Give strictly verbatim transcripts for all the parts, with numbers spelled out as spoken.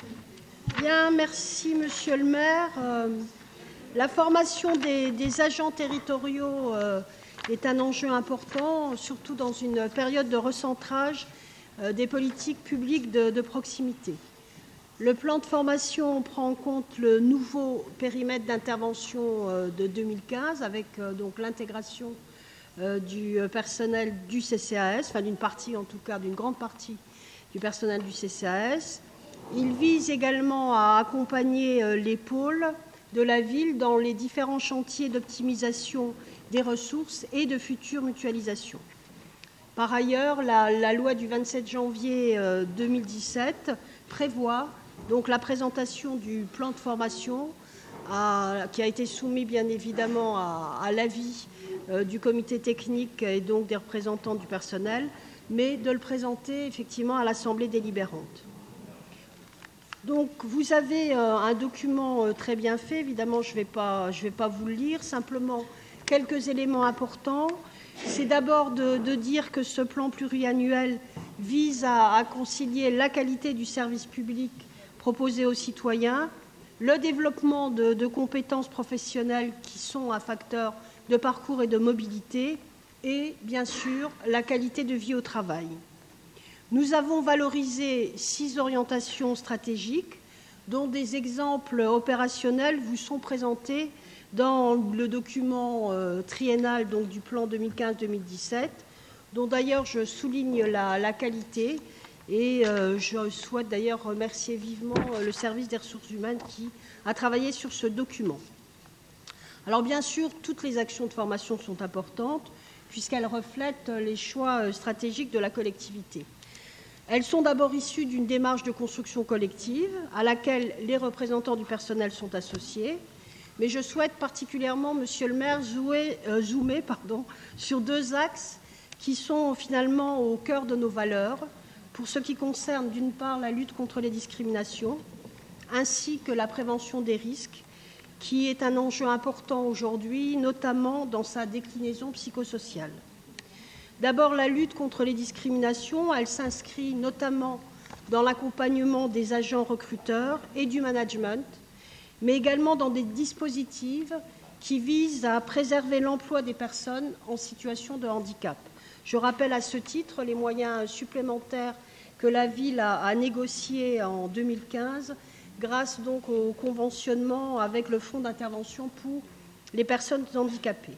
Bien, merci Monsieur le maire. Euh, la formation des, des agents territoriaux euh, est un enjeu important, surtout dans une période de recentrage euh, des politiques publiques de, de proximité. Le plan de formation prend en compte le nouveau périmètre d'intervention euh, de deux mille quinze avec euh, donc l'intégration euh, du personnel du C C A S, enfin d'une partie en tout cas, d'une grande partie du personnel du C C A S. Il vise également à accompagner les pôles de la ville dans les différents chantiers d'optimisation des ressources et de futures mutualisations. Par ailleurs, la, la loi du vingt-sept janvier deux mille dix-sept prévoit donc la présentation du plan de formation à, qui a été soumis bien évidemment à, à l'avis euh, du comité technique et donc des représentants du personnel, mais de le présenter effectivement à l'Assemblée délibérante. Donc, vous avez euh, un document euh, très bien fait. Évidemment, je ne vais pas, je vais pas vous le lire. Simplement, quelques éléments importants. C'est d'abord de, de dire que ce plan pluriannuel vise à, à concilier la qualité du service public proposé aux citoyens, le développement de, de compétences professionnelles qui sont un facteur de parcours et de mobilité, et bien sûr, la qualité de vie au travail. Nous avons valorisé six orientations stratégiques dont des exemples opérationnels vous sont présentés dans le document euh, triennal donc, du plan deux mille quinze deux mille dix-sept, dont d'ailleurs je souligne la, la qualité et euh, je souhaite d'ailleurs remercier vivement le service des ressources humaines qui a travaillé sur ce document. Alors bien sûr, toutes les actions de formation sont importantes puisqu'elles reflètent les choix stratégiques de la collectivité. Elles sont d'abord issues d'une démarche de construction collective à laquelle les représentants du personnel sont associés, mais je souhaite particulièrement, Monsieur le maire, zoomer, euh, zoomer pardon, sur deux axes qui sont finalement au cœur de nos valeurs, pour ce qui concerne d'une part la lutte contre les discriminations, ainsi que la prévention des risques, qui est un enjeu important aujourd'hui, notamment dans sa déclinaison psychosociale. D'abord, la lutte contre les discriminations, elle s'inscrit notamment dans l'accompagnement des agents recruteurs et du management, mais également dans des dispositifs qui visent à préserver l'emploi des personnes en situation de handicap. Je rappelle à ce titre les moyens supplémentaires que la ville a, a négociés en deux mille quinze grâce donc au conventionnement avec le Fonds d'intervention pour les personnes handicapées.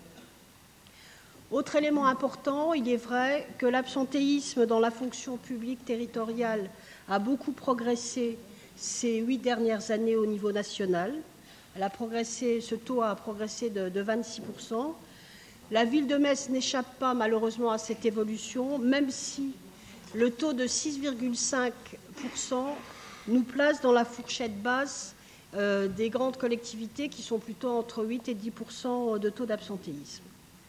Autre élément important, il est vrai que l'absentéisme dans la fonction publique territoriale a beaucoup progressé ces huit dernières années au niveau national. Elle a progressé, ce taux a progressé de, de vingt-six pour cent. La ville de Metz n'échappe pas malheureusement à cette évolution, même si le taux de six virgule cinq pour cent nous place dans la fourchette basse euh, des grandes collectivités qui sont plutôt entre huit et dix pour cent de taux d'absentéisme.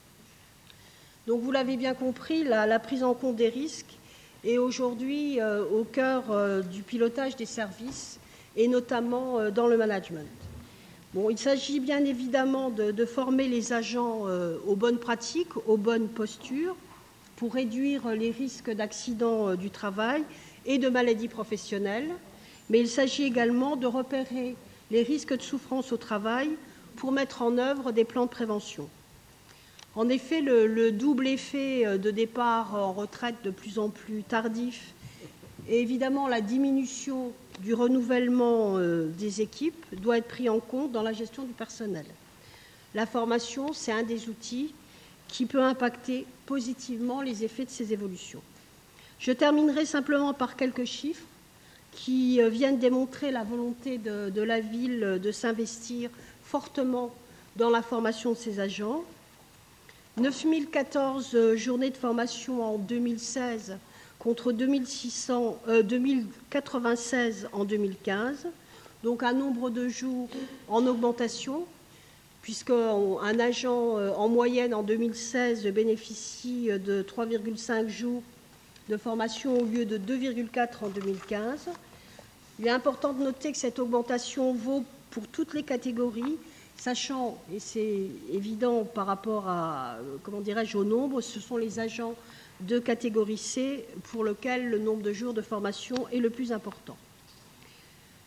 Donc vous l'avez bien compris, la, la prise en compte des risques est aujourd'hui euh, au cœur euh, du pilotage des services et notamment euh, dans le management. Bon, il s'agit bien évidemment de, de former les agents euh, aux bonnes pratiques, aux bonnes postures pour réduire les risques d'accidents euh, du travail et de maladies professionnelles, mais il s'agit également de repérer les risques de souffrance au travail pour mettre en œuvre des plans de prévention. En effet, le, le double effet de départ en retraite de plus en plus tardif et évidemment la diminution du renouvellement euh, des équipes doit être pris en compte dans la gestion du personnel. La formation, c'est un des outils qui peut impacter positivement les effets de ces évolutions. Je terminerai simplement par quelques chiffres qui euh, viennent démontrer la volonté de, de la ville de s'investir fortement dans la formation de ses agents. neuf mille quatorze journées de formation en deux mille seize contre deux mille six cents, euh, deux mille quatre-vingt-seize en deux mille quinze, donc un nombre de jours en augmentation, puisqu'un agent euh, en moyenne en deux mille seize bénéficie de trois virgule cinq jours de formation au lieu de deux virgule quatre en deux mille quinze. Il est important de noter que cette augmentation vaut pour toutes les catégories, sachant, et c'est évident par rapport à, comment dirais-je, au nombre, ce sont les agents de catégorie C pour lesquels le nombre de jours de formation est le plus important.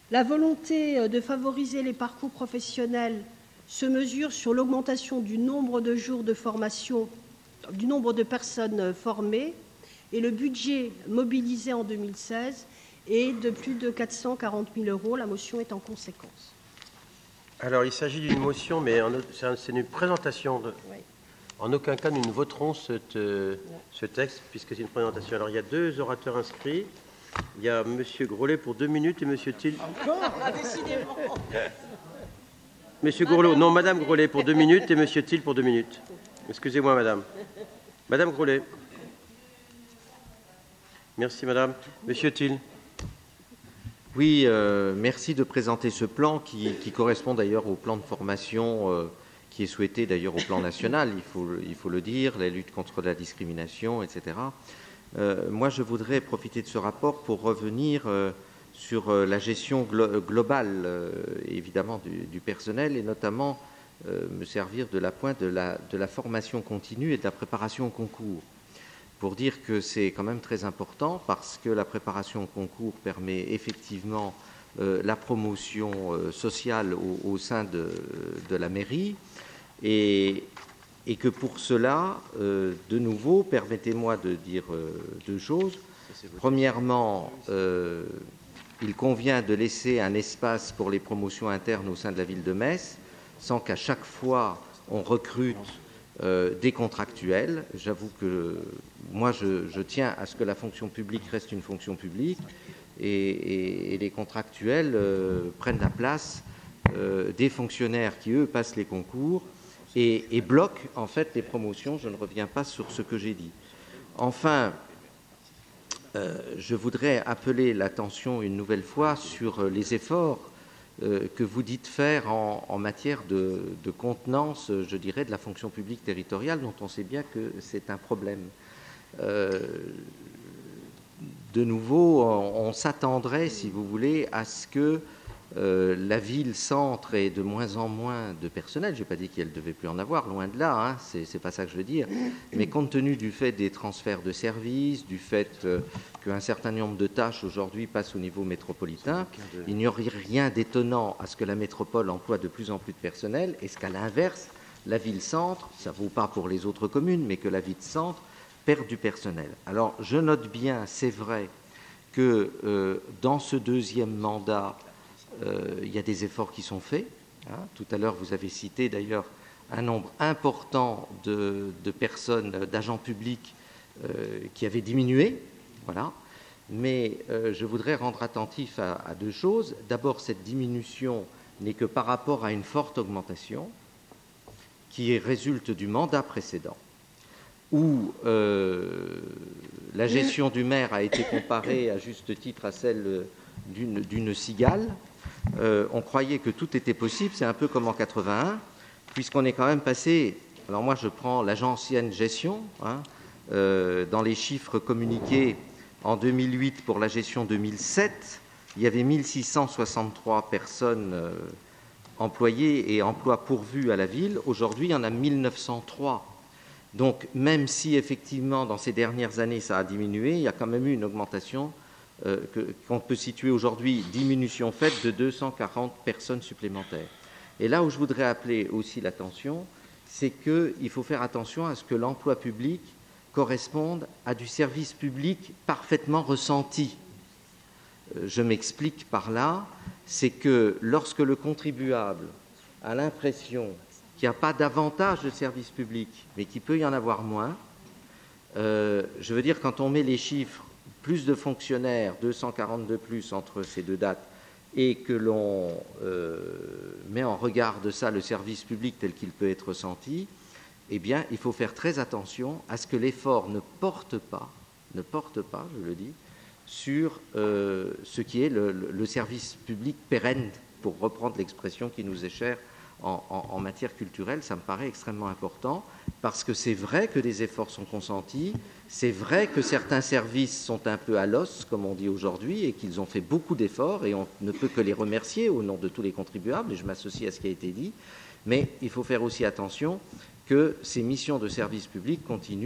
La volonté de favoriser les parcours professionnels se mesure sur l'augmentation du nombre de jours de formation, du nombre de personnes formées, et le budget mobilisé en deux mille seize est de plus de quatre cent quarante mille euros. La motion est en conséquence. Alors, il s'agit d'une motion, mais c'est une présentation. De... Oui. En aucun cas, nous ne voterons cette, euh, ce texte, puisque c'est une présentation. Alors, il y a deux orateurs inscrits. Il y a M. Grolet pour deux minutes et M. Thiel. Encore ah, décidément. M. Gourlot, non, Mme Grolet pour deux minutes et M. Thiel pour deux minutes. Excusez-moi, Madame. Madame Grolet. Merci, Madame. M. Thiel. Oui, euh, merci de présenter ce plan qui, qui correspond d'ailleurs au plan de formation euh, qui est souhaité d'ailleurs au plan national, il faut, il faut le dire, la lutte contre la discrimination, et cetera. Euh, moi, je voudrais profiter de ce rapport pour revenir euh, sur euh, la gestion glo globale, euh, évidemment, du, du personnel et notamment euh, me servir de la pointe de la, de la formation continue et de la préparation au concours. Pour dire que c'est quand même très important parce que la préparation au concours permet effectivement euh, la promotion euh, sociale au, au sein de, de la mairie et, et que pour cela, euh, de nouveau, permettez-moi de dire euh, deux choses. Premièrement, euh, il convient de laisser un espace pour les promotions internes au sein de la ville de Metz sans qu'à chaque fois on recrute Euh, des contractuels. J'avoue que moi, je, je tiens à ce que la fonction publique reste une fonction publique et, et, et les contractuels euh, prennent la place euh, des fonctionnaires qui, eux, passent les concours et, et bloquent, en fait, les promotions. Je ne reviens pas sur ce que j'ai dit. Enfin, euh, je voudrais appeler l'attention une nouvelle fois sur les efforts que vous dites faire en, en matière de, de contenance, je dirais, de la fonction publique territoriale, dont on sait bien que c'est un problème. Euh, de nouveau, on, on s'attendrait, si vous voulez, à ce que euh, la ville-centre ait de moins en moins de personnel. Je n'ai pas dit qu'elle ne devait plus en avoir, loin de là, hein, c'est pas ça que je veux dire. Mais compte tenu du fait des transferts de services, du fait euh, qu'un certain nombre de tâches aujourd'hui passent au niveau métropolitain, il n'y aurait rien d'étonnant à ce que la métropole emploie de plus en plus de personnel et ce qu'à l'inverse, la ville-centre, ça ne vaut pas pour les autres communes, mais que la ville-centre perd du personnel. Alors, je note bien, c'est vrai, que euh, dans ce deuxième mandat, euh, il y a des efforts qui sont faits. Hein. Tout à l'heure, vous avez cité d'ailleurs un nombre important de, de personnes, d'agents publics euh, qui avaient diminué. Voilà. Mais euh, je voudrais rendre attentif à, à deux choses. D'abord, cette diminution n'est que par rapport à une forte augmentation qui résulte du mandat précédent, où euh, la gestion du maire a été comparée à juste titre à celle d'une, d'une cigale. Euh, on croyait que tout était possible, c'est un peu comme en quatre-vingt-un, puisqu'on est quand même passé, alors moi je prends l'agence ancienne gestion, hein, euh, dans les chiffres communiqués en deux mille huit pour la gestion deux mille sept, il y avait mille six cent soixante-trois personnes euh, employées et emplois pourvus à la ville. Aujourd'hui, il y en a mille neuf cent trois. Donc, même si effectivement, dans ces dernières années, ça a diminué, il y a quand même eu une augmentation euh, que, qu'on peut situer aujourd'hui, diminution faite de deux cent quarante personnes supplémentaires. Et là où je voudrais appeler aussi l'attention, c'est qu'il faut faire attention à ce que l'emploi public corresponde à du service public parfaitement ressenti. Euh, je m'explique par là, c'est que lorsque le contribuable a l'impression qu'il n'y a pas davantage de services publics, mais qu'il peut y en avoir moins. Euh, je veux dire, quand on met les chiffres, plus de fonctionnaires, deux cent quarante-deux plus entre ces deux dates, et que l'on euh, met en regard de ça le service public tel qu'il peut être ressenti, eh bien, il faut faire très attention à ce que l'effort ne porte pas, ne porte pas, je le dis, sur euh, ce qui est le, le, le service public pérenne, pour reprendre l'expression qui nous est chère En, en, en matière culturelle. Ça me paraît extrêmement important parce que c'est vrai que des efforts sont consentis, c'est vrai que certains services sont un peu à l'os, comme on dit aujourd'hui, et qu'ils ont fait beaucoup d'efforts et on ne peut que les remercier au nom de tous les contribuables, et je m'associe à ce qui a été dit, mais il faut faire aussi attention que ces missions de service public continuent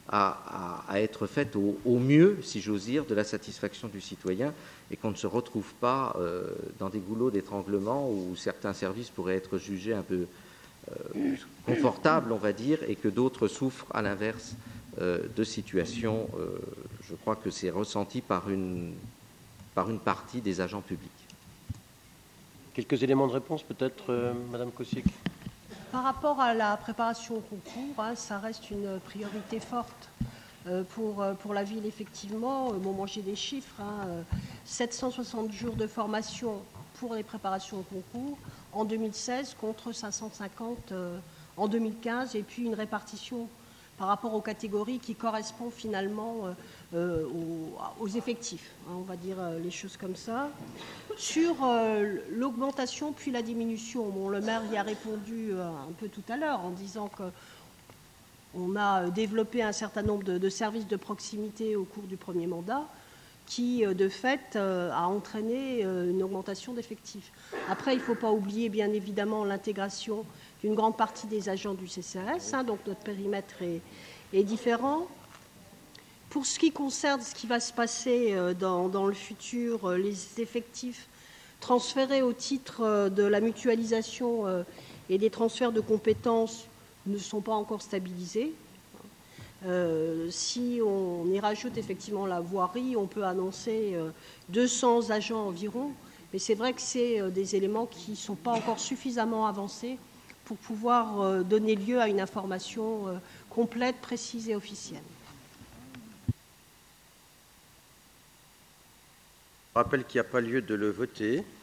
à, à, à être faite au, au mieux, si j'ose dire, de la satisfaction du citoyen, et qu'on ne se retrouve pas euh, dans des goulots d'étranglement où certains services pourraient être jugés un peu euh, confortables, on va dire, et que d'autres souffrent à l'inverse euh, de situations. Euh, je crois que c'est ressenti par une, par une partie des agents publics. Quelques éléments de réponse, peut-être, euh, Madame Kosic. Par rapport à la préparation au concours, hein, ça reste une priorité forte euh, pour, pour la ville, effectivement. Bon, moi, j'ai des chiffres, hein, euh, sept cent soixante jours de formation pour les préparations au concours en deux mille seize contre cinq cent cinquante euh, en deux mille quinze, et puis une répartition par rapport aux catégories qui correspond finalement euh, euh, aux, aux effectifs, hein, on va dire euh, les choses comme ça. Sur euh, l'augmentation puis la diminution, bon, le maire y a répondu euh, un peu tout à l'heure en disant qu'on a développé un certain nombre de, de services de proximité au cours du premier mandat qui, euh, de fait, euh, a entraîné euh, une augmentation d'effectifs. Après, il ne faut pas oublier, bien évidemment, l'intégration d'une grande partie des agents du C C A S, hein, donc notre périmètre est, est différent. Pour ce qui concerne ce qui va se passer dans, dans le futur, les effectifs transférés au titre de la mutualisation et des transferts de compétences ne sont pas encore stabilisés. Euh, si on y rajoute effectivement la voirie, on peut annoncer deux cents agents environ, mais c'est vrai que c'est des éléments qui ne sont pas encore suffisamment avancés pour pouvoir donner lieu à une information complète, précise et officielle. Je rappelle qu'il n'y a pas lieu de le voter.